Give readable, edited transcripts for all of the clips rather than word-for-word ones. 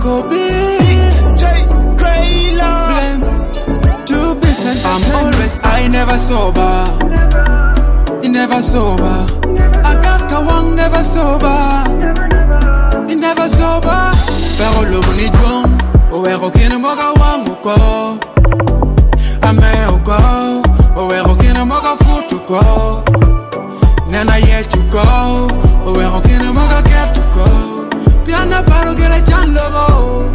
Kobe, Blame to be sent. I'm always I never sober. He never sober. I got Kawang never sober. He never sober. Pero lo bonito, o ero kina moga wang uko. Ame uko, o ero kina moga futu ko. Nana yet you go, o ero kina moga get to go. Piana paro get a chan logo.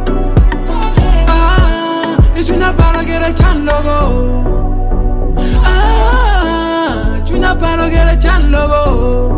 Ah, it's una paro get a chan logo. Una paro get a chan lobo.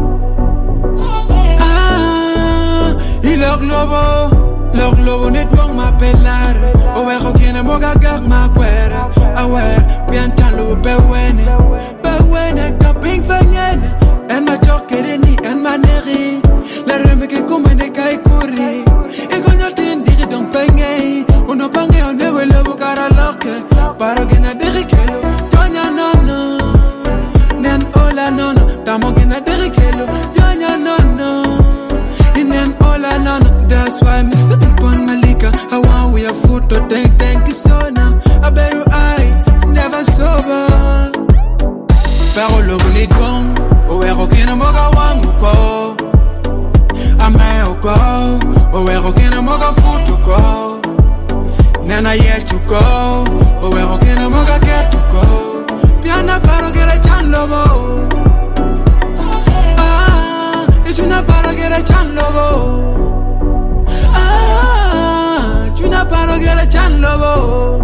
Y los globos ne duang ma pelar. O ero quien moga gag ma guerra. A ver, bien chan lo bewene ka ping fengene. En ma jokere ni en ma neri. La reme que come ne kai kuri. E coño tin diri don penge. Uno pange on me wele bukara loke. Paro que na diri kelo. Jonya no. Ola no, tamo gonna derikelo, Janya no. Inen ola no. That's why me sitting upon Malika. I want we a photo, thank you so now. I better I never sober. Pero lo bonito, o ero kina moga wanguko. Ame uko, o ero kina moga futu ko. Nana yet you go, o ero kina moga get to go. Piana paro get a chan lobo. Ah, it's una paro get a chan lobo. Ah, it's una paro get a chan lobo.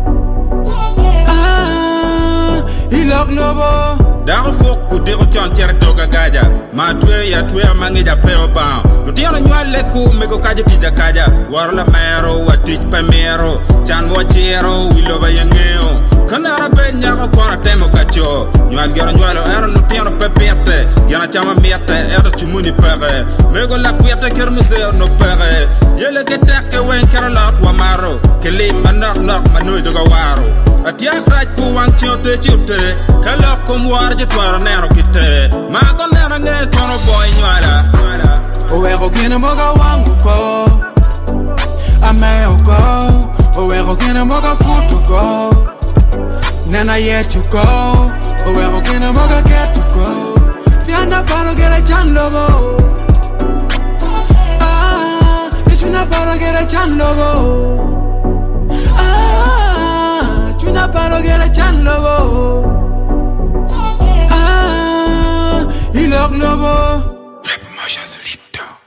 Ah, il look lobo. Daar fok ku dego chantier doga gaja ma twe ya mangi ja peo ba lu tiano nyale ku me ko kaje tija kaja warla mero watich pemero chan mo chero wilo ba yengeo kana rabe nya ko kona temo gacho nyal gero nyalo era lu tiano pepete yana chama miete era chumuni pere me go la kuete ker museo no pere yele ke takke wen kerala wa maro kele manak manoy doga waro Atiak raj ku wang chiote kala kom war je twaro nero kite ma kon nero nge tono boy nywala o ero kina moga wangu ko ame uko o ero kina moga futu ko nana yet you go o ero kina moga get to go piana paro get a chan lobo ah it's una paro get a chan lobo una paro get a chan lobo. Ah, il logo lobo. Fais promotion solito.